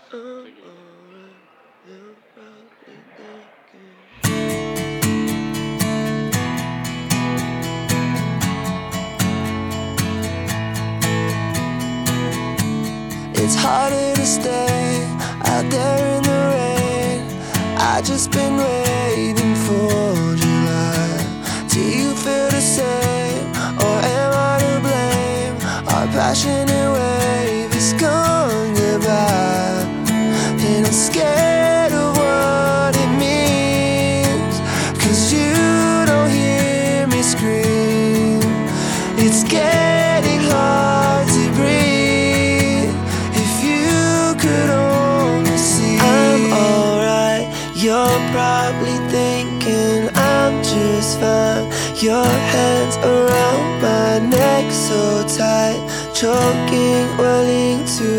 It's harder to stay out there in the rain. I just been waiting for July. Do you feel the same, or am I to blame? Our passionate wave is gone goodbye, and I'm scared of what it means, 'cause you don't hear me scream. It's getting hard to breathe. If you could only see, I'm alright. You're probably thinking I'm just fine. Your hands around my neck so tight, choking, willing to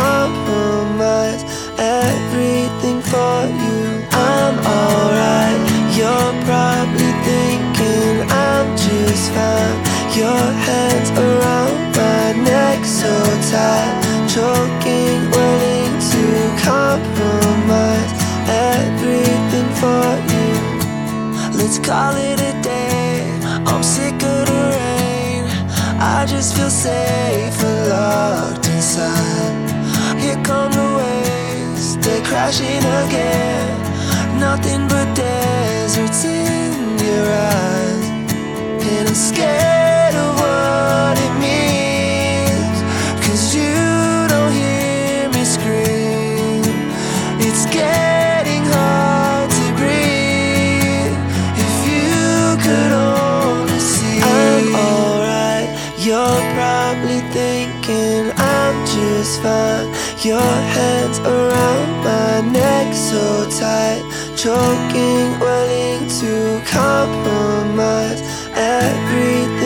compromise everything for you. I'm alright. You're probably thinking I'm just fine. Your hands around my neck so tight, choking, willing to compromise everything for you. Let's call it a day. I'm sick of the rain. I just feel safe and locked inside. Here come the waves, they're crashing again. Nothing but deserts in your eyes, and I'm scared of what it means, 'cause you don't hear me scream. It's getting hard to breathe. If you could only see, I'm alright. You're probably thinking I'm just fine. Your hands around my neck so tight, choking, willing to compromise everything